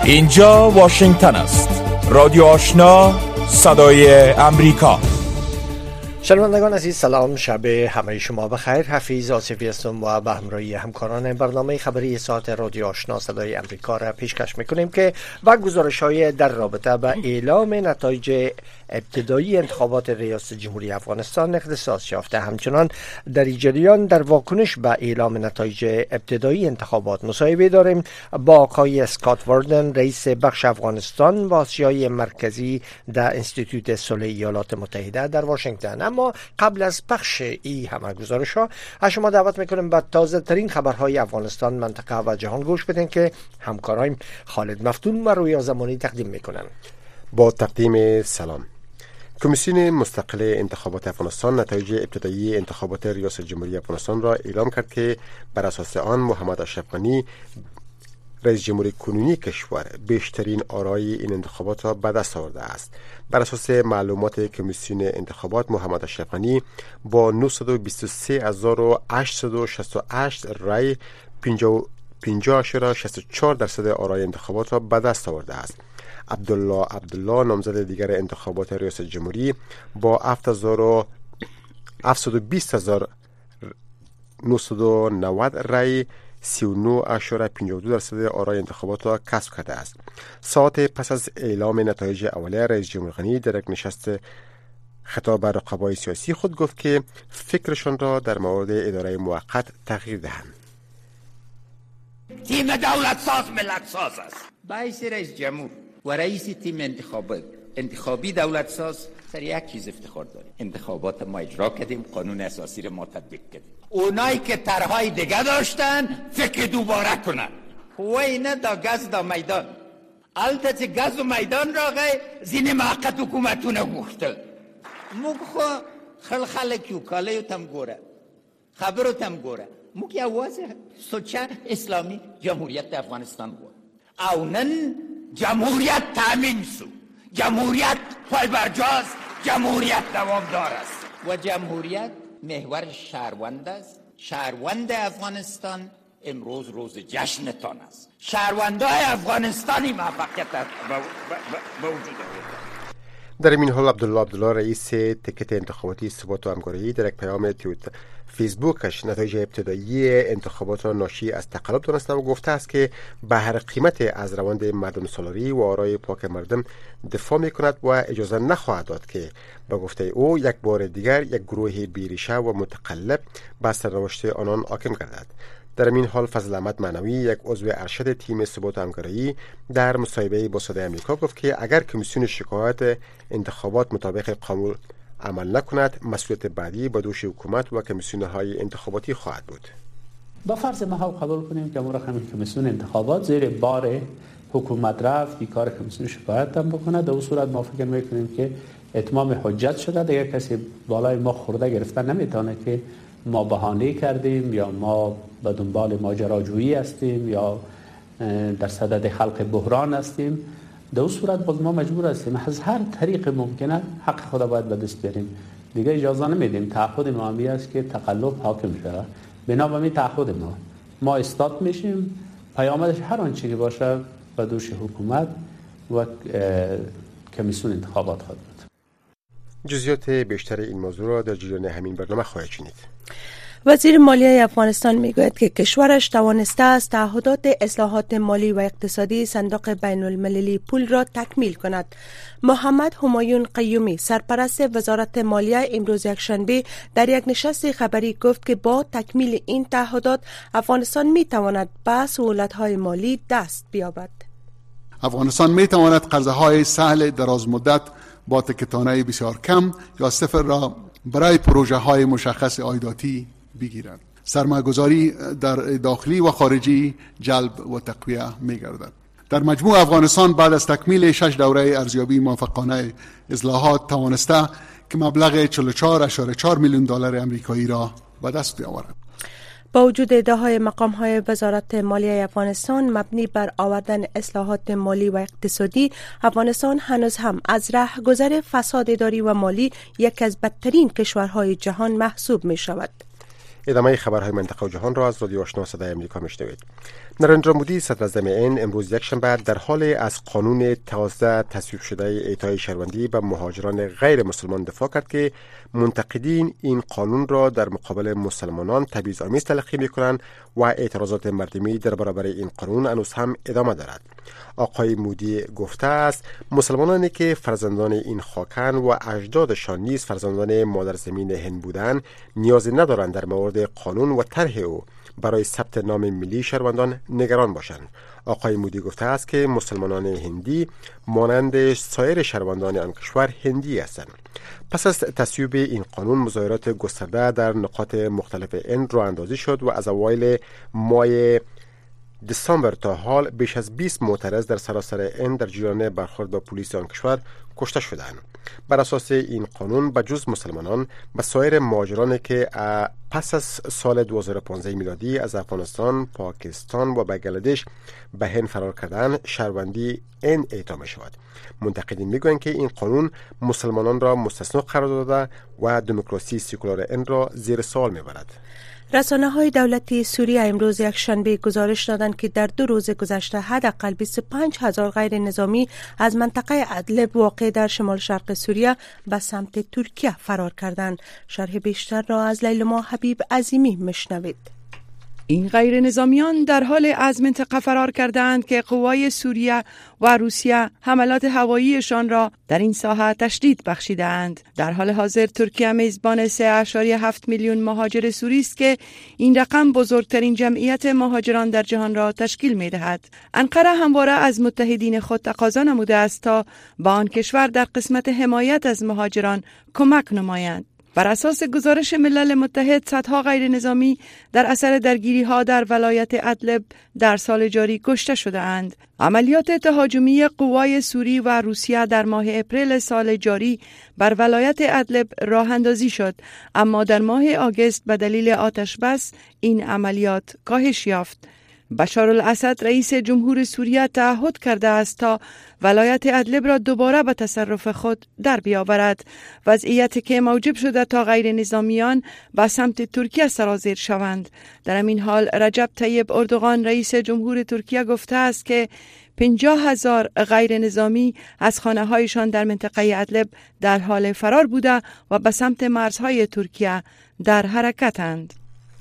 اینجا واشنگتن است. رادیو آشنا، صدای امریکا. شنوندگان عزیز، سلام، شب همه شما بخیر. حفیظ آصفی هستم و به همراهی همکاران برنامه خبری ساعت رادیو آشنا صدای امریکا را پیشکش میکنیم که و گزارش‌های در رابطه با اعلام نتایج ابتدایی انتخابات ریاست جمهوری افغانستان اختصاص یافته. همچنان در جریان در واکنش به اعلام نتایج ابتدایی انتخابات مصاحبه داریم با آقای اسکات واردن، رئیس بخش افغانستان و آسیای مرکزی در انستیتوت صلح ایالات متحده در واشنگتن. اما قبل از پخش این همه گزارش‌ها از شما دعوت میکنیم به تازه ترین خبرهای افغانستان، منطقه و جهان گوش بدین که همکارایم خالد مفتون و رویا زمانی تقدیم میکنن. با تقدیم سلام. کمیسیون مستقل انتخابات افغانستان نتایج ابتدایی انتخابات ریاست جمهوری افغانستان را اعلام کرد که بر اساس آن محمد اشرف غنی رئیس جمهور کنونی کشور بیشترین آرای این انتخابات را به دست آورده است. بر اساس معلومات کمیسیون انتخابات، محمد اشرف غنی با 923,868 رای 50.64% آرای انتخابات را به دست آورده است. عبدالله نامزد دیگر انتخابات ریاست جمهوری با 720,990 رای 39.52% آرای انتخابات را کسب کرده است. ساعت پس از اعلام نتایج اولیه، رئیس جمهور غنی در یک نشست خطاب به رقبای سیاسی خود گفت که فکرشان را در مورد اداره موقت تغییر دهند. تیم دولت ساز ملت ساز است. باعث رئیس جمهور و رئیس تیم انتخابی دولت ساز سر یک چیز افتخار داریم: انتخابات ما اجرا کردیم، قانون اساسی را ما تطبیق کردیم. اونایی که طرحهای دیگه داشتن فکر دوباره کنن. و اینه دا گز دا میدان البته گز و میدان را زین موقت حکومتونه گوشتل موگ خو خلق کیو کاله تم گوره خبرو تم گوره موگ یواز سوچه اسلامی جمهوریت افغانستان بود. او نن جمهوریت تامین سو، جمهوریت پای برجاست، جمهوریت دوامدار است و جمهوریت محور شهروند است. شهروند افغانستان امروز روز جشنتان است. شهروندای افغانستانی موفقیت به وجود آورده. در این حال عبدالله رئیس تکت انتخاباتی ثبات و همکاری در یک پیام فیسبوکش نتایج ابتدایی انتخابات را ناشی از تقلب دانسته و گفته است که به هر قیمت از روند مردم سالاری و آرای پاک مردم دفاع می کند و اجازه نخواهد داد که به گفته او یک بار دیگر یک گروه بیریشه و متقلب به سرنوشت آنان حاکم گردد. در این حال فضل احمد معنوی، یک عضو ارشد تیم ثبات و همکاری، در مصاحبه با صدای امریکا گفت که اگر کمیسیون شکایت انتخابات مطابق قانون عمل نکند، مسئولیت بعدی به دوش حکومت و کمیسیون‌های انتخاباتی خواهد بود. با فرض ما قبول کنیم که امور همین کمیسیون انتخابات زیر بار حکومت رفت، کار کمیسیون شکایت هم بکنه، در اون صورت ما فکر می‌کنیم که اتمام حجت شده، دیگه کسی بالای ما خورده گرفتن نمیتونه که ما بهانه کردیم یا ما به دنبال ماجراجویی هستیم یا در صدد خلق بحران هستیم. در اون صورت باز ما مجبور هستیم از هر طریق ممکنه حق خود باید به دست بیاریم. دیگه اجازه نمیدیم. تعهد ما همی است که تقلب حاکم شود. بنا به این تعهد ما استاد میشیم. پیامدش هر آنچه که باشه به دوش حکومت و کمیسیون انتخابات خواهد بود. جزئیات بیشتر این موضوع را در جریان همین برنامه خواهید شنید. وزیر مالیه افغانستان میگوید که کشورش توانسته است تعهدات اصلاحات مالی و اقتصادی صندوق بین المللی پول را تکمیل کند. محمد همایون قیومی، سرپرست وزارت مالیه، امروز یکشنبه در یک نشست خبری گفت که با تکمیل این تعهدات افغانستان میتواند به سهولت‌های مالی دست بیابد. افغانستان میتواند قرضه‌های سهل دراز مدت با تکتانه بسیار کم یا صفر را برای پروژه های مشخص عایداتی بگیرد. سرمایه‌گذاری در داخلی و خارجی جلب و تقویه می‌گردد. در مجموع افغانستان بعد از تکمیل 6 دوره ارزیابی موفقانه اصلاحات توانسته که مبلغ 44.4 میلیون دلار آمریکایی را به دست بیاورد. با وجود ادعاهای مقام‌های وزارت مالیه افغانستان مبنی بر آوردن اصلاحات مالی و اقتصادی، افغانستان هنوز هم از رهگذر فساد اداری و مالی یکی از بدترین کشورهای جهان محسوب می شود. ادامه خبرهای منطقه و جهان را از رادیو آشنا صدای امریکا میشنوید. نریندرا مودی صدراعظم هند امروز یکشنبه در حال از قانون تازه تصویب شده اعطای شهروندی به مهاجران غیر مسلمان دفاع کرد که منتقدین این قانون را در مقابل مسلمانان تبعیض‌آمیز تلقی می‌کنند و اعتراضات مردمی در برابر این قانون هنوز هم ادامه دارد. آقای مودی گفته است مسلمانانی که فرزندان این خاکن و اجدادشان نیز فرزندان مادر زمین هند بودند نیازی ندارند در مورد قانون و طرح او برای ثبت نام ملی شهروندان نگران باشند. آقای مودی گفته است که مسلمانان هندی مانند سایر شهروندان آن کشور هندی هستند. پس از تصویب این قانون مظاهرات گسترده در نقاط مختلف هند راه اندازی شد و از اوایل ماه دسامبر تا حال بیش از 20 معترض در سراسر هند در جریان برخورد با پلیس آن کشور کشته شدند. بر اساس این قانون به جز مسلمانان به سایر مهاجرانی که پس از سال 2015 میلادی از افغانستان، پاکستان و بنگلادش به هند فرار کردند شهروندی هند اعطا می شود. منتقدین میگویند که این قانون مسلمانان را مستثنا قرار داده و دموکراسی سکولار هند را زیر سوال میبرد. رسانه‌های دولتی سوریه امروز یکشنبه گزارش دادند که در 2 روز گذشته حداقل 25,000 غیر نظامی از منطقه ادلب واقع در شمال شرق سوریه به سمت ترکیه فرار کردند. شرح بیشتر را از لیلما حبیب عظیمی میشنوید. این غیر نظامیان در حال از منطقه فرار کردند که قوای سوریه و روسیه حملات هواییشان را در این ساحه تشدید بخشیدند. در حال حاضر ترکیه میزبان 3.7 میلیون مهاجر سوری است که این رقم بزرگترین جمعیت مهاجران در جهان را تشکیل می‌دهد. انقره همواره از متحدین خود تقاضا نموده است تا به آن کشور در قسمت حمایت از مهاجران کمک نمایند. بر اساس گزارش ملل متحد صدها غیر نظامی در اثر درگیری ها در ولایت ادلب در سال جاری کشته شده اند. عملیات تهاجمی قوای سوری و روسیه در ماه اپریل سال جاری بر ولایت ادلب راه اندازی شد، اما در ماه آگوست به دلیل آتش بس این عملیات کاهش یافت. بشار الاسد رئیس جمهور سوریه تعهد کرده است تا ولایت ادلب را دوباره به تصرف خود در بیاورد، وضعیتی که موجب شده تا غیر نظامیان به سمت ترکیه سرازیر شوند. در همین حال رجب طیب اردوغان رئیس جمهور ترکیه گفته است که 50,000 غیر نظامی از خانه هایشان در منطقه ادلب در حال فرار بوده و به سمت مرزهای ترکیه در حرکتند.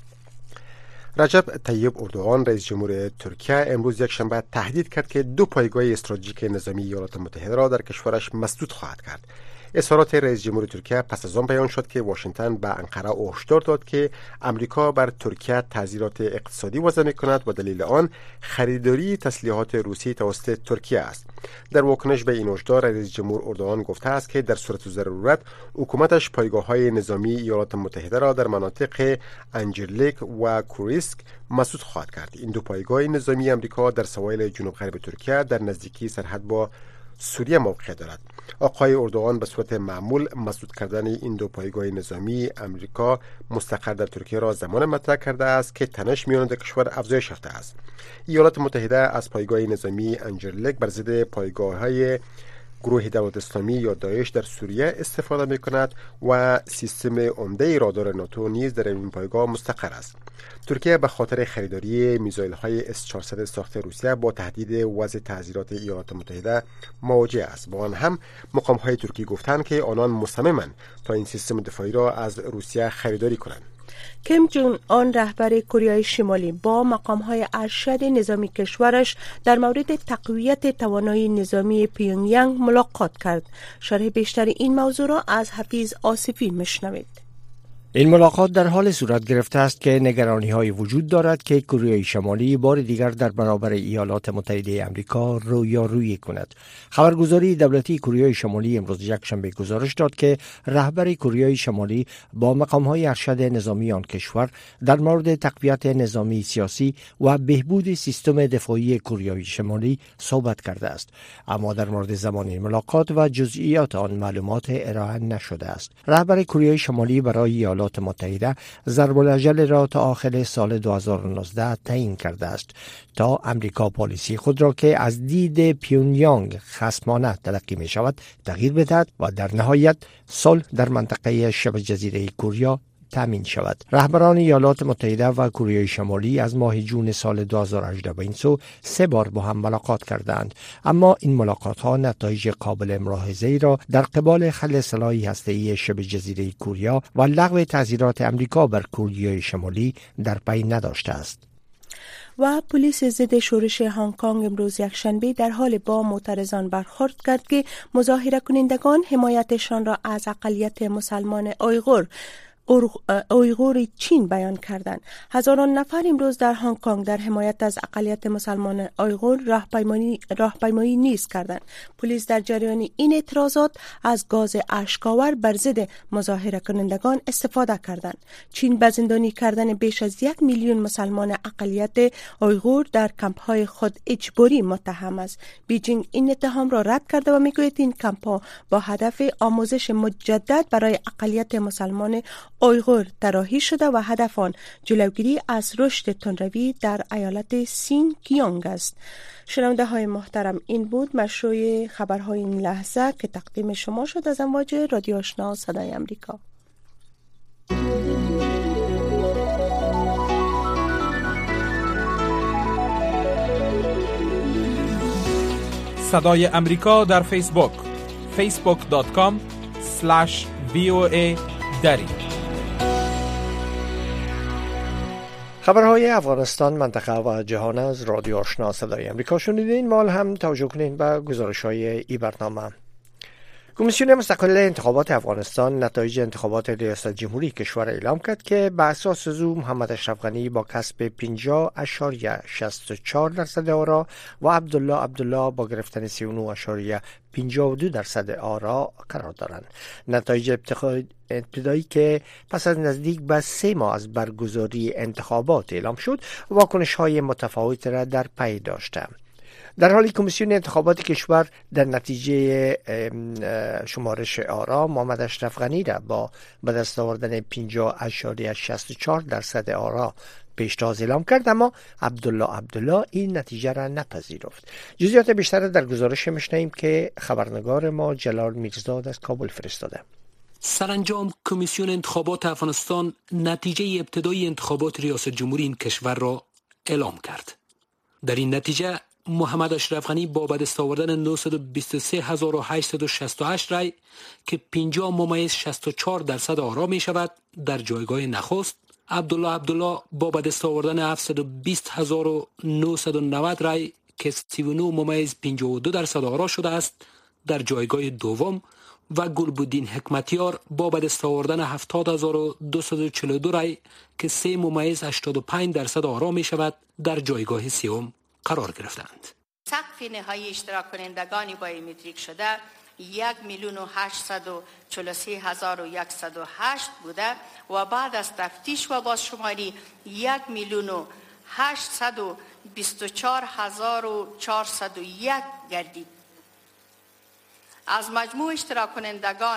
رجب طیب اردوغان رئیس جمهور ترکیه امروز یکشنبه تهدید کرد که 2 پایگاه استراتژیک نظامی ایالات متحده را در کشورش مسدود خواهد کرد. اظهارات رئیس جمهور ترکیه پس از آن بیان شد که واشنگتن به انقره هشدار داد که امریکا بر ترکیه تعزیرات اقتصادی وضع می‌کند و دلیل آن خریداری تسلیحات روسی توسط ترکیه است. در واکنش به این هشدار رئیس جمهور اردوغان گفته است که در صورت ضرورت حکومتش پایگاه‌های نظامی ایالات متحده را در مناطق انجرلیک و کوریسک مسدود خواهد کرد. این 2 پایگاه نظامی امریکا در سواحل جنوب غرب ترکیه در نزدیکی سرحد با سوریه موقع دارد. آقای اردوغان به صورت معمول مسدود کردن این 2 پایگاه نظامی امریکا مستقر در ترکیه را زمان مطرح کرده است که تنش میان دو کشور افزایش یافته است. ایالات متحده از پایگاه نظامی انجرلیک بر ضد پایگاه‌های گروه دولت اسلامی یا داعش در سوریه استفاده می‌کند و سیستم عمده رادار ناتو نیز در این پایگاه مستقر است. ترکیه به خاطر خریداری میزایل‌های اس-400 ساخت روسیه با تهدید وضع تعزیرات ایالات متحده مواجه است. با آن هم مقام‌های ترکی گفتند که آنان مصممند تا این سیستم دفاعی را از روسیه خریداری کنند. کیم جون آن رهبر کره شمالی با مقام‌های ارشد نظامی کشورش در مورد تقویت توانایی نظامی پیونگیانگ ملاقات کرد. شرح بیشتر این موضوع را از حفیظ آصفی میشنوید. این ملاقات در حال صورت گرفته است که نگرانی‌های وجود دارد که کره شمالی بار دیگر در برابر ایالات متحده آمریکا رویارویی کند. خبرگزاری دولتی کره شمالی امروز یکشنبه گزارش داد که رهبر کره شمالی با مقام‌های ارشد نظامی آن کشور در مورد تقویت نظامی سیاسی و بهبود سیستم دفاعی کره شمالی صحبت کرده است، اما در مورد زمان این ملاقات و جزئیات آن معلومات ارائه نشده است. رهبر کره شمالی برای ایالات متحده ضرب الاجل را تا آخر سال 2019 تعیین کرده است تا امریکا پالیسی خود را که از دید پیونگیانگ خصمانه تلقی می شود تغییر بدهد و در نهایت صلح در منطقه شبه جزیره کره تامین شود. رهبران ایالات متحده و کره شمالی از ماه جون سال 2018 به این سو 3 بار با هم ملاقات کردند، اما این ملاقات‌ها نتایج قابل ملاحظه‌ای را در قبال خل سلاح هسته‌ای شبه جزیره کوریا و لغو تعزیرات امریکا بر کره شمالی در پی نداشته است. و پلیس ضد شورش هنگ کنگ امروز یکشنبه در حال با معترضان برخورد کرد که مظاهره کنندگان حمایتشان را از اقلیت مسلمان اویغور چین بیان کردند. هزاران نفر امروز در هنگ کنگ در حمایت از اقلیت مسلمان اویغور راهپیمایی نیز کردند. پلیس در جریان این اعتراضات از گاز اشک‌آور بر ضد مظاهره کنندگان استفاده کردند. چین به زندانی کردن بیش از 1 میلیون مسلمان اقلیت اویغور در کمپ‌های خود اجباری متهم است. بیجینگ این اتهام را رد کرده و میگوید این کمپ‌ها با هدف آموزش مجدد برای اقلیت مسلمان اویغور طراحی شده و هدف آن جلوگیری از رشد تندروی در ایالت سین کیونگ است. شنونده های محترم، این بود مشروع خبرهای این لحظه که تقدیم شما شد از امواج رادیو آشنا صدای امریکا. صدای امریکا در فیسبوک facebook.com/VOA دری. خبرهای افغانستان، منطقه و جهان از رادیو آشنا صدای امریکا شنیدین. مال هم توجه کنین به گزارش‌های این برنامه. کمیسیون مستقل انتخابات افغانستان نتایج انتخابات ریاست جمهوری کشور اعلام کرد که بر اساس او محمد اشرف غنی با کسب 50.64% آرا و عبدالله با گرفتن 39.52% آرا قرار دارند. نتایج ابتدایی که پس از نزدیک به 3 ماه از برگزاری انتخابات اعلام شد، واکنش‌های متفاوت را در پی داشته. در حالی کمیسیون انتخابات کشور در نتیجه شمارش آرا محمد اشرف غنی را با به دست آوردن 50.64% آرا پیشتاز اعلام کرد، اما عبدالله این نتیجه را نپذیرفت. جزئیات بیشتر در گزارش میشنویم که خبرنگار ما جلال میرزاد از کابل فرستاده. سرانجام کمیسیون انتخابات افغانستان نتیجه ابتدایی انتخابات ریاست جمهوری این کشور را اعلام کرد. در این نتیجه محمد اشرف غنی با به دست آوردن 923868 رای که 50.64% آرا می شود در جایگاه نخست، عبدالله با به دست آوردن 720990 رای که 39.52% آرا شده است در جایگاه دوم و گلبودین حکمتیار با به دست آوردن 70242 رای که 3.85% آرا می شود در جایگاه سوم قرار گرفتند. سقف نهایی اشتراک کنندگان بایومتریک شده 1,843,108 بوده و بعد از تفتیش و بازشماری 1,824,401 گردید. از مجموع اشتراک کنندگان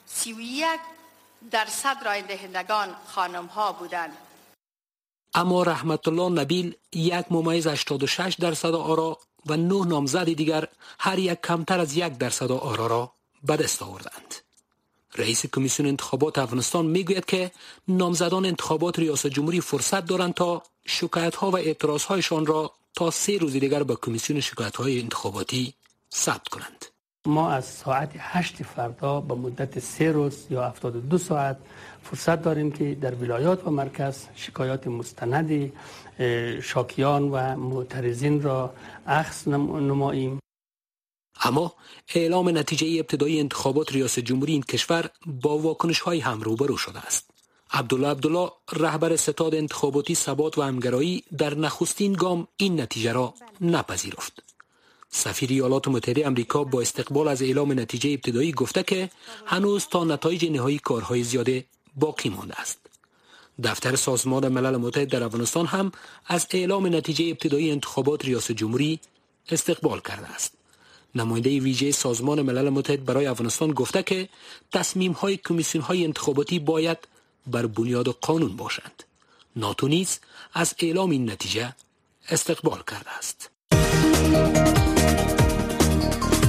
31% رای دهندگان خانم ها بودند. اما رحمت الله نبیل 1.86% آرا و 9 نامزد دیگر هر یک کمتر از 1% آرا را به دست آوردند. رئیس کمیسیون انتخابات افغانستان میگوید که نامزدان انتخابات ریاست جمهوری فرصت دارند تا شکایت‌ها و اعتراض‌هایشان را تا 3 روز دیگر به کمیسیون شکایت‌های انتخاباتی ثبت کنند. ما از ساعت 8 فردا به مدت 3 روز یا 72 ساعت فرصت داریم که در ولایات و مرکز شکایات مستند شاکیان و معترضین را اخذ نماییم. اما اعلام نتیجه ابتدایی انتخابات ریاست جمهوری این کشور با واکنش‌های هم روبرو شده است. عبدالله رهبر ستاد انتخاباتی ثبات و همگرایی در نخستین گام این نتیجه را نپذیرفت. سفیر ایالات متحده آمریکا با استقبال از اعلام نتیجه ابتدایی گفته که هنوز تا نتایج نهایی کارهای زیاده باقی مانده است. دفتر سازمان ملل متحد در افغانستان هم از اعلام نتیجه ابتدایی انتخابات ریاست جمهوری استقبال کرده است. نماینده ویژه سازمان ملل متحد برای افغانستان گفته که تصمیم‌های کمیسیون‌های انتخاباتی باید بر بنیاد قانون باشند. ناتو نیز از اعلام این نتیجه استقبال کرده است.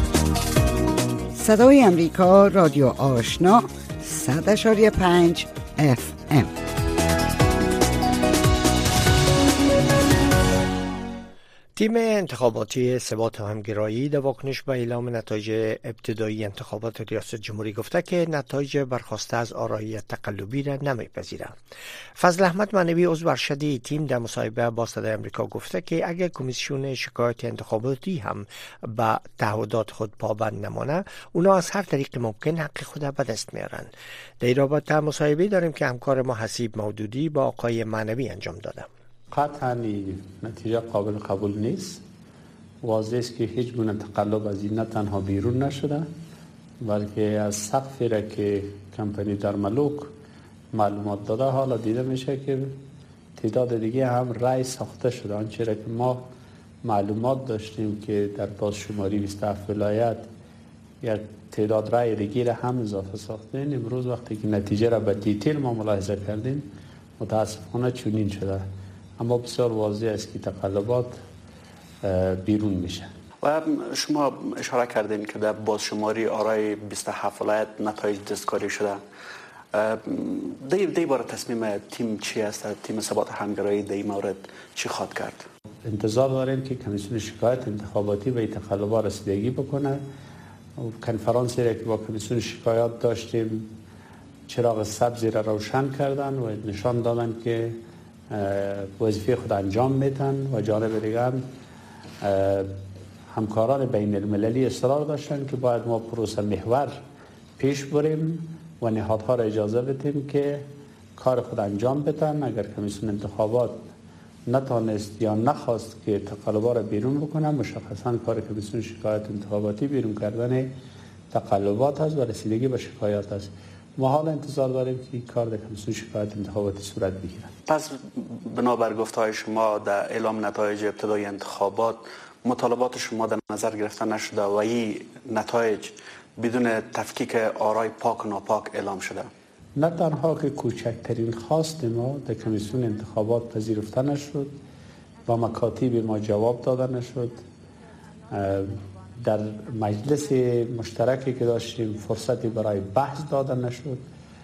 صدای امریکا رادیو آشنا 100.5 FM. تیم انتخاباتی ثبات و همگرایی در واکنش به اعلام نتایج ابتدایی انتخابات ریاست جمهوری گفته که نتایج برخواسته از آرایی تقلبی را نمیپذیرد. فضل احمد معنوی عضو ارشد تیم در مصاحبه با صدای آمریکا گفته که اگر کمیسیون شکایت انتخاباتی هم به تعهدات خود پابند نمانه، اونا از هر طریق ممکن حق خود به دست میارن. در این رابطه مصاحبه داریم که همکار ما حسیب مودودی با آقای معنوی انجام داده. قطعا نتیجه قابل قبول نیست. واضح است که هیچ گونه تقلب از این نه تنها بیرون نشده، بلکه از سقفی را که کمپانی در ملوک معلومات داده حالا دیده میشه که تعداد دیگه هم رای ساخته شده. آنچه را که ما معلومات داشتیم که در بازشماری 27 ولایت یک تعداد رای دیگه را هم اضافه ساختن، امروز وقتی که نتیجه را به دیتیل ما ملاحظه کردیم متاسفانه چنین شده. اما بسیار واضح است که تقلبات بیرون میشه. و شما اشاره کردین که در بازشماری آرای 27 ولایت نتایج دستکاری شده. دی بار تصمیم تیم چی است؟ تیم ثبات همگرایی در این مورد چی خواهد کرد؟ انتظار داریم که کمیسیون شکایت انتخاباتی به تقلبات رسیدگی بکنه. کنفرانسی را که با کمیسیون شکایت داشتیم چراغ سبزی را روشن کردن و نشان دادن که وظیفه خود انجام میتن و جانب دیگر همکاران بین المللی اصرار داشتن که باید ما پروسه محور پیش بریم و نهادها را اجازه بدیم که کار خود انجام بدن. اگر کمیسیون انتخابات نتانست یا نخواست که تقلبات را بیرون بکنه، مشخصا کار کمیسیون شکایت انتخاباتی بیرون کردن تقلبات است و رسیدگی به شکایات است. ما حال انتظار داریم که کار در کمیسیون شکایت انتخاباتی صورت بگیرد. پس بنابر گفته‌های شما در اعلام نتایج ابتدایی انتخابات مطالبات شما در نظر گرفته نشده و این نتایج بدون تفکیک آرای پاک و ناپاک اعلام شده؟ نه تنها که کوچکترین خواست ما در کمیسیون انتخابات پذیرفته نشد و مکاتیب ما جواب داده نشد. در مجلس مشترکی که داشتیم فرصتی برای بحث داده نشد.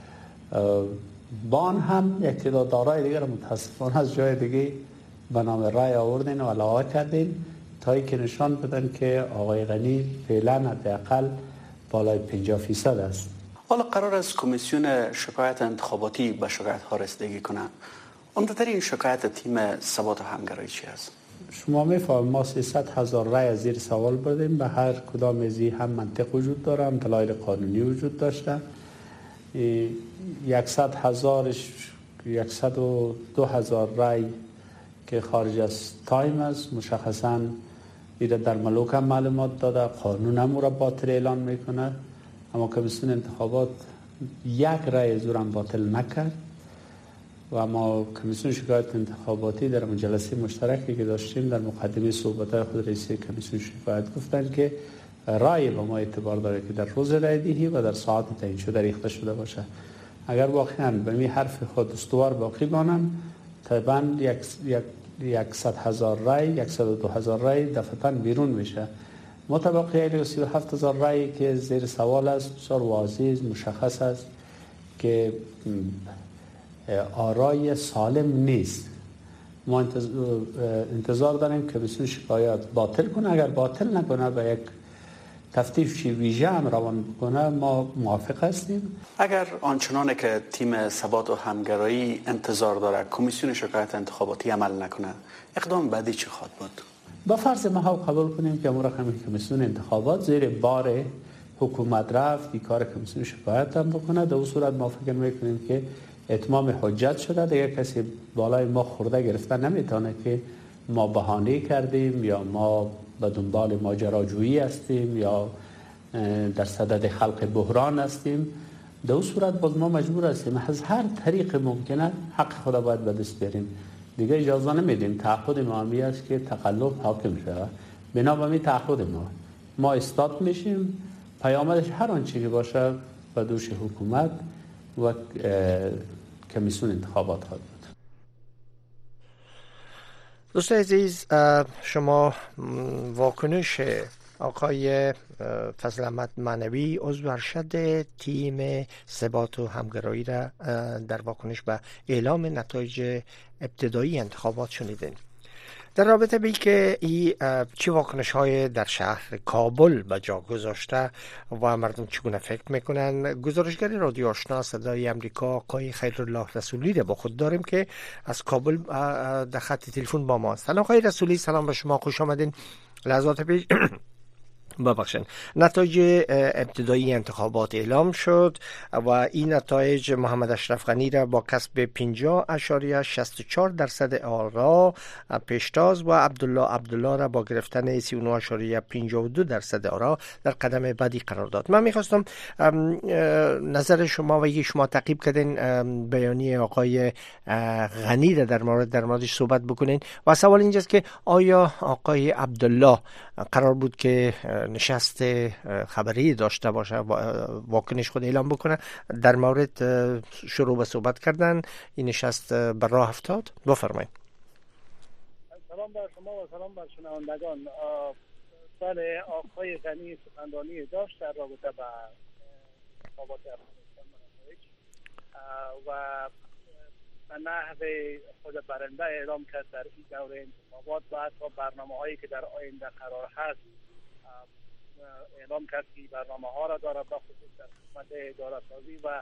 با آن هم یک تعداد آرای دیگر متاسفانه از جای دیگه به نام رای آوردین و علاوه کردین تا اینکه نشان بدن که آقای غنی فعلا حداقل بالای 50% است. حالا قرار است کمیسیون شکایت انتخاباتی به شکایت ها رسیدگی کنه. عمدترین شکایت تیم ثبات و همگرایی چی است؟ شما میفهمید ما 300,000 رای از زیر سوال بردیم. به هر کدام از این هم منطق وجود داره، هم دلایل قانونی وجود داشته. 102,000 رای که خارج از تایم است، مشخصا ایره در ملوک هم معلومات داده، قانون هم او را باطل اعلان میکنه. اما کمیسیون انتخابات یک رای زور هم باطل نکرد و ما کمیسیون شکایت انتخاباتی در جلسه مشترکی که داشتیم در مقدمه صحبت‌های خود رئیس کمیسیون شکایت گفتن که رای با ما اعتبار داره که در روز رایدهی و در ساعت تعیین شده ریخته شده باشه. اگر واقعا به می حرف خود استوار باقی مانن، طبعا 100,000 رای 102,000 رای دفعتاً بیرون میشه. متبقی 37,000 رای که زیر سوال است، بسیار واضح مشخص است که آرای سالم نیست. ما انتظار داریم که کمیسیون شکایت باطل کنه. اگر باطل نکنه و یک تفتیش ویژه هم روان بکنه، ما موافق هستیم. اگر آنچنانه که تیم ثبات و همگرایی انتظار داره کمیسیون شکایت انتخاباتی عمل نکنه، اقدام بعدی چی خواهد بود؟ با فرض ما قبول کنیم که امور کمیسیون انتخابات زیر بار حکومت رفت، این کار کمیسیون شکایت هم بکنه، در اون صورت ما فکر میکنیم که اتمام حجت شده، دیگر کسی بالای ما خورده گرفته نمیتونه که ما بهانه کردیم یا ما به دنبال ماجراجویی هستیم یا در صدد خلق بحران هستیم. در اون صورت باز ما مجبور هستیم از هر طریق ممکنه حق خود باید به دست بیاریم. دیگه اجازه نمیدیم. تعهد ما همی است که تقلب حاکم شود. بنا به این تعهد ما استاد میشیم، پیامدش هر آنچه که باشه به دوش حکومت و کمیسیون انتخابات خواهد بود. دوست عزیز، شما واکنش آقای فضل احمد معنوی عضو ارشد تیم ثبات و همگرایی را در واکنش به اعلام نتایج ابتدایی انتخابات شنیدین. در رابطه به که چه واکنش های در شهر کابل به جا گذاشته و مردم چگونه فکر میکنن، گزارشگر رادیو آشنا صدای امریکا آقای خیرالله رسولی را با خود داریم که از کابل در خط تلفن با ما است. سلام آقای رسولی، سلام به شما، خوش آمدین. لحظات پیش ببخشید نتایج ابتدایی انتخابات اعلام شد و این نتایج محمد اشرف غنی را با کسب 50.64% آرا پیشتاز و عبدالله را با گرفتن 39.52% آرا در قدم بعدی قرار داد. من میخواستم نظر شما و یک شما تعقیب کردین بیانیه آقای غنی را در موردش صحبت بکنین و سوال اینجاست که آیا آقای عبدالله قرار بود که نشست خبری داشته باشه، واکنش خود اعلام بکنه، در مورد شروع به صحبت کردن این نشست بر راه افتاد؟ بفرمایید. سلام بر شما و سلام بر شنوندگان. بله، آقای غنی سخنرانی داشت در رابطه با انتخابات افغانستان و به نحو خود برنده اعلام کرد در این دوره انتخابات و حتی برنامه‌هایی که در آینده قرار هست اعلام کرد که برنامه ها را دارد، به خصوص در خدمت اداره سازی و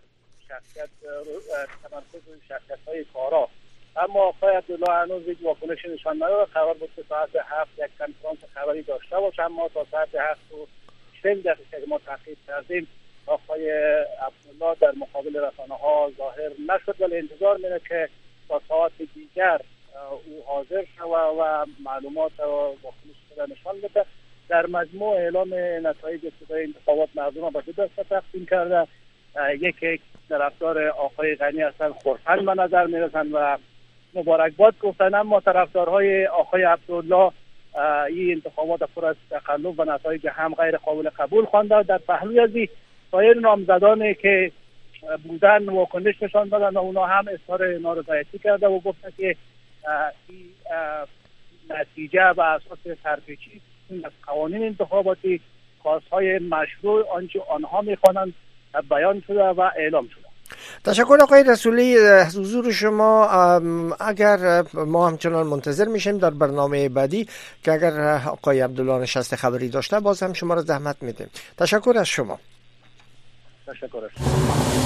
تمرکز شخصیت های کارا. اما آقای عبدالله هنوز یک واکنش نشان نداد. قرار بود که ساعت 7 یک کنفرانس خبری داشته باشه، اما تا ساعت 7:40 که ما تحقیق کردیم آقای عبدالله در مقابل رسانه ها ظاهر نشد، ولی انتظار میره که تا ساعت دیگر او حاضر شود و معلومات و واکنش خود نشان بده. در مجموع اعلام نتایج ابتدایی انتخابات مردم را به دو دسته تقسیم کرده. یک طرفدار آقای غنی هستند، خرسند به نظر میرسند و مبارکباد گفتن، اما طرفدارهای آقای عبدالله این انتخابات پر از تقلب و نتایج هم غیر قابل قبول خوانده. در پهلوی از سایر نامزدانی که بودن واکنش نشان دادن و اونا هم اظهار نارضایتی کرده و گفتن که این نتیجه به اساس سرپیچی از قوانین انتخاباتی، خواستهای مشروع آنچه آنها میخوانند بیان شده و اعلام شده. تشکر آقای رسولی از حضور شما. اگر ما همچنان منتظر میشیم در برنامه بعدی که اگر آقای عبدالله نشست خبری داشته باز هم شما را زحمت میدیم. تشکر از شما. تشکر از شما.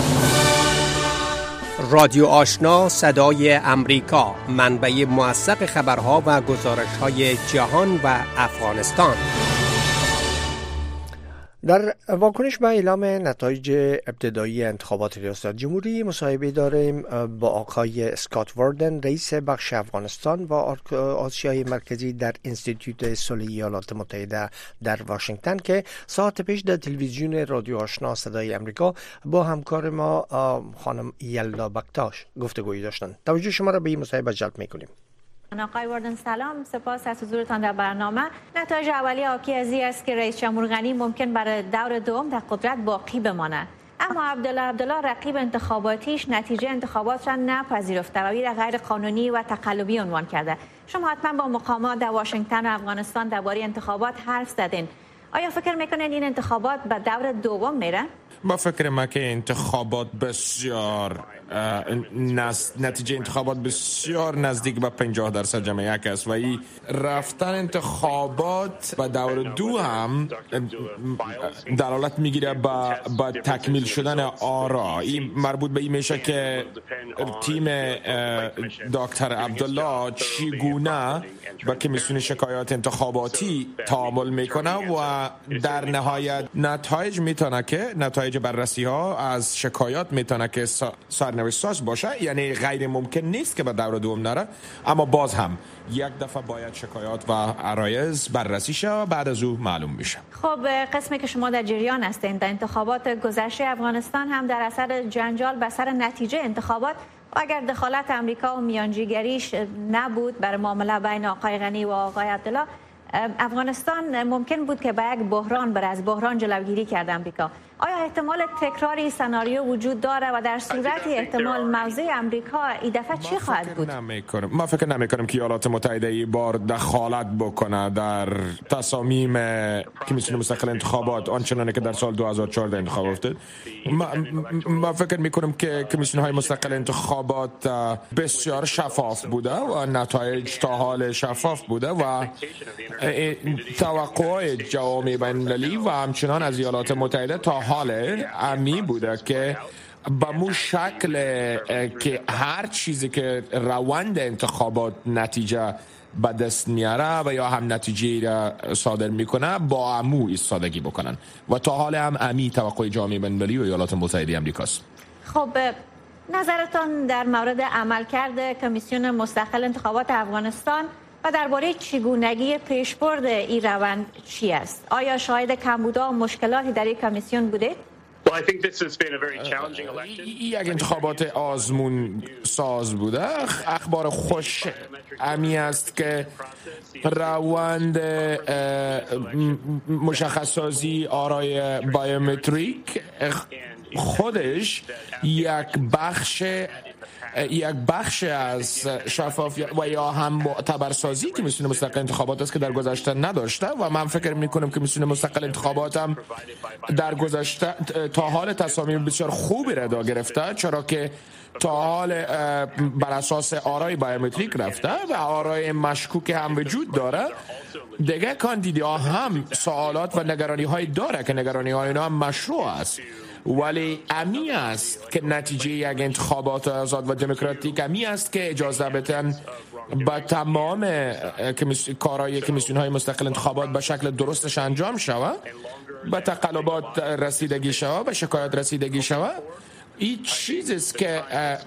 رادیو آشنا صدای امریکا، منبع موثق خبرها و گزارش‌های جهان و افغانستان. در واکنش به اعلام نتایج ابتدایی انتخابات ریاست جمهوری مصاحبه داریم با آقای اسکات واردن، رئیس بخش افغانستان و آسیای مرکزی در انستیتوت صلح ایالات متحده در واشنگتن که ساعت پیش در تلویزیون رادیو آشنا صدای امریکا با همکار ما خانم یلدا بکتاش گفتگویی داشتند. توجه شما را به این مصاحبه جلب می‌کنیم. آقای واردن سلام، سپاس از حضورتان در برنامه. نتایج اولیه حاکی از این است که رئیس جمهور غنی ممکن برای دور دوم در قدرت باقی بمانه، اما عبدالله رقیب انتخاباتیش نتیجه انتخابات را نپذیرفته و این غیر قانونی و تقلبی عنوان کرده. شما حتما با مقامات در واشنگتن و افغانستان درباره انتخابات حرف زدین. آیا فکر میکنین این انتخابات به دور دوم میره؟ با فکر ما که انتخابات بسیار نتیجه انتخابات بسیار نزدیک به 50% جمع یک است و این رفتن انتخابات به دور دو هم دلالت میگیره به تکمیل شدن آرا. این مربوط به این میشه که تیم دکتر عبدالله چگونه با کمیسیون شکایات انتخاباتی تعامل میکنه و در نهایت نتایج بررسی ها از شکایات میتونه که سرنوشت ساز باشه. یعنی غیر ممکن نیست که به دور دوم نره، اما باز هم یک دفعه باید شکایات و عرایض بررسی شه و بعد از او معلوم میشه. خب قسمی که شما در جریان هستین، در انتخابات گذشته افغانستان هم در اثر جنجال به سر نتیجه انتخابات و اگر دخالت امریکا و میانجیگریش نبود برای معامله بین آقای غنی و آقای عبدالله، افغانستان ممکن بود که به یک بحران بره، از بحران جلوگیری کرد امریکا. آیا احتمال تکرار این سناریو وجود داره و در صورت احتمال موضع امریکا این دفعه چی خواهد بود؟ ما فکر نمی‌کنم که ایالات متحده این بار دخالت بکنه در تصامیم کمیسیون مستقل انتخابات آنچنانه که در سال 2014 انتخاب افتاد. ما فکر می‌کنم که کمیسیون های مستقل انتخابات بسیار شفاف بوده و نتایج تا حال شفاف بوده و توقعات جوامع بین‌المللی و همچنان از ایالات متحده تا حال امی بوده که با مو شکل که هر چیزی که روند انتخابات نتیجه به دست میاره و یا هم نتیجه را صادر میکنه با امو ایستادگی بکنن و تا حال هم امی توقع جامعه بین‌المللی و ایالات متحده آمریکاست. خب نظرتان در مورد عملکرد کمیسیون مستقل انتخابات افغانستان و درباره چگونگی پیشبرد این روند چی است؟ آیا شاهد کمبودها و مشکلاتی در این کمیسیون بوده؟ یک انتخابات آزمون ساز بوده. اخبار خوش امی است که روند مشخص‌سازی آرای بایومتریک خودش یک بخش از شفافیت و یا هم معتبرسازی که کمیسیون مستقل انتخابات است که در گذشته نداشته و من فکر میکنم که کمیسیون مستقل انتخابات هم در گذشته تا حال تصامیم بسیار خوبی را گرفته، چرا که تا حال بر اساس آرای بایومتریک رفته و آرای مشکوک هم وجود داره. دیگه کاندیداها هم سوالات و نگرانی های داره که نگرانی های اینا هم مشروع است، ولی امی است که نتیجه یک انتخابات آزاد و دموکراتیک امی است که اجازه بدن با تمام کارهای کمیسیون های مستقل انتخابات به شکل درستش انجام شود، به تقلبات رسیدگی شود، به شکایت رسیدگی شود. این چیزی است که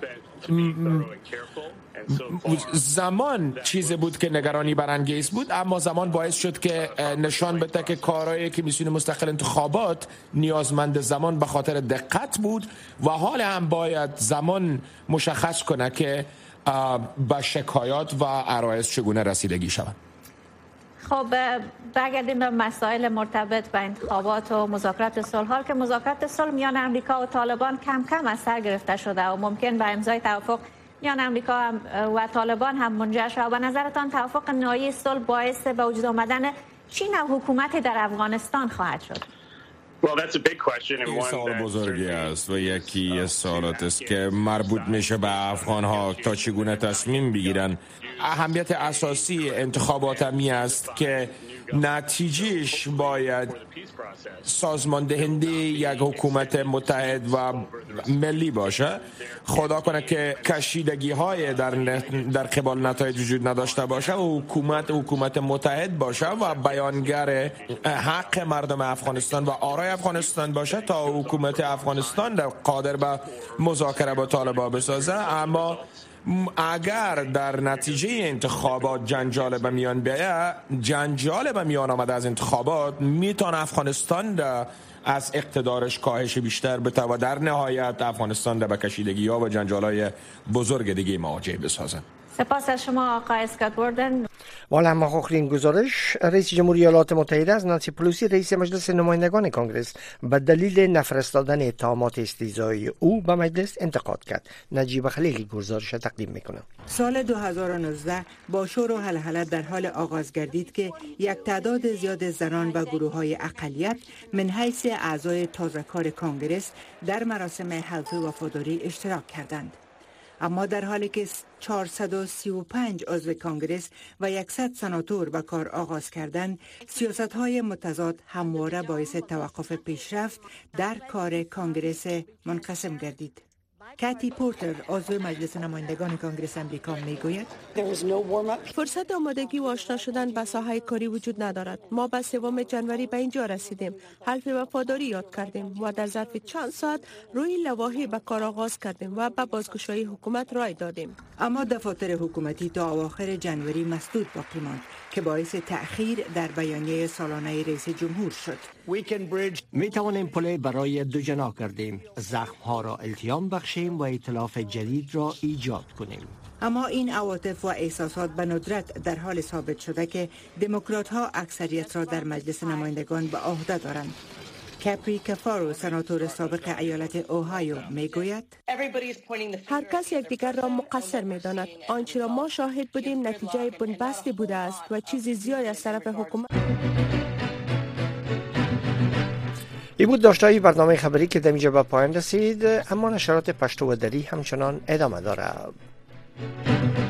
زمان چیزی بود که نگرانی برانگیز بود، اما زمان باعث شد که نشان بده که کارهای کمیسیون مستقل انتخابات نیازمند زمان به خاطر دقت بود و حال هم باید زمان مشخص کنه که به شکایات و عرایض چگونه رسیدگی شود. خب برگردیم به مسائل مرتبط با انتخابات و مذاکرات صلح. حال که مذاکرات صلح میان امریکا و طالبان کم کم از سر گرفته شده و ممکن به امضای توافق میان امریکا و طالبان هم منجر شود. و نظرتان توافق نهایی صلح باعث به وجود آمدن چه نوع حکومتی در افغانستان خواهد شد؟ این سوال بزرگی است و یکی از سوالات است که مربوط میشه به افغانها تا چگونه تصمیم بگیرن. اهمیت اساسی انتخابات همی است که نتیجهش باید سازماندهنده یک حکومت متحد و ملی باشه. خدا کنه که کشیدگی های در قبال نتایج وجود نداشته باشه و حکومت متحد باشه و بیانگر حق مردم افغانستان و آرای افغانستان باشه تا حکومت افغانستان قادر به مذاکره با طالبان بسازه. اما اگر در نتیجه انتخابات جنجال به میان بیاید، جنجال به میان آمده از انتخابات میتونه افغانستان از اقتدارش کاهش بیشتر بده و در نهایت افغانستان به کشیدگی ها و جنجالای بزرگ دیگه مواجه بسازه. سپاس از شما آقای اسکات واردن. والا اما آخرین گزارش رئیس جمهوری ایالات متحده از نانسی پلوسی رئیس مجلس نمایندگان کانگرس به دلیل نفرستادن اتهامات استهزایی او به مجلس انتقاد کرد. نجیب خلیلی گزارش تقدیم میکنه. سال 2019 با شور و هلهله در حال آغاز گردید که یک تعداد زیاد زنان و گروه‌های اقلیت من حیث اعضای تازه‌کار کانگرس در مراسم حلف وفاداری اشتراک کردند. اما در حالی که 435 عضو کانگرس و 100 سناتور به کار آغاز کردند، سیاست‌های متضاد همواره باعث توقف پیشرفت در کار کانگرس منقسم گردید. کاتی پورتر عضو مجلس نمایندگان کانگرس امریکا میگوید فرصت آمادگی و آشنا شدن به ساحه کاری وجود ندارد. ما به 3 جنوری به اینجا رسیدیم، حلف وفاداری یاد کردیم و در ظرف چند ساعت روی لوایح به کار آغاز کردیم و به بازگشایی حکومت رای دادیم. اما دفاتر حکومتی تا اواخر جنوری مسدود باقی ماند که باعث تأخیر در بیانیه سالانه رئیس جمهور شد. می توانیم پل برای دو جناح کردیم، زخم ها را التیام بخشیم و ائتلاف جدید را ایجاد کنیم. اما این عواطف و احساسات به ندرت در حال ثابت شده که دموکرات ها اکثریت را در مجلس نمایندگان به عهده دارند. کپری کفارو سناتور سابق ایالت اوهایو میگوید هر کس یکدیگر را مقصر می‌داند. آنچه را ما شاهد بودیم نتیجه بنبستی بوده است و چیزی زیاد از طرف حکومت. این بود داشته‌های برنامه خبری که در اینجا به پایان رسید، اما نشرات پشتو و دری همچنان ادامه دارد.